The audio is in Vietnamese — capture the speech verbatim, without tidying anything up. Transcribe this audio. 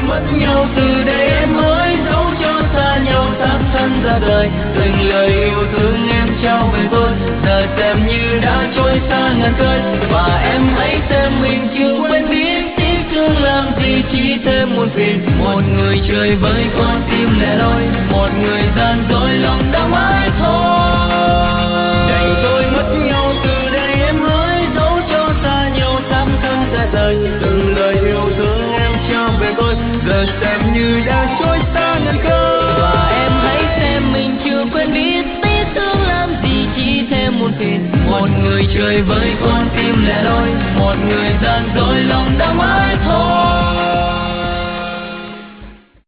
mất nhau từ đây em mới dẫu cho xa nhau thắp thân ra đời. Từng lời yêu thương em trao về tôi giờ xem như đã trôi xa ngàn cơn. Và em hãy xem mình chưa quên biết tiếc thương làm gì chỉ thêm muôn phiền. Một người chơi với con tim lẻ loi, một người gian dối lòng đã mãi thôi. Đành tôi mất nhau từ đây em mới dẫu cho xa nhau thắp thân ra đời. Từng lời yêu thương em trao về tôi giờ xem như đã trôi xa ngàn cơn. Và em hãy xem mình chưa quên biết tiếc thương làm gì chỉ thêm muôn phiền. Một người chơi với con tim lẻ loi, một người gian dối lòng đã mãi